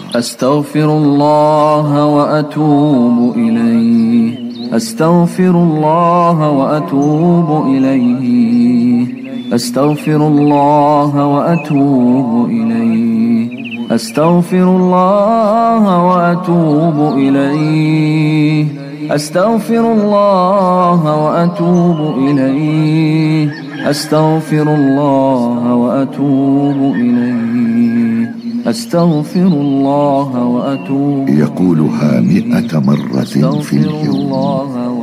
أستغفر الله وأتوب إليه. أستغفر الله وأتوب إليه. أستغفر الله وأتوب إليه. أستغفر الله وأتوب إليه. أستغفر الله وأتوب إليه. أستغفر الله وأتوب إليه. أستغفر الله وأتوب. يقولها 100 مرة في اليوم.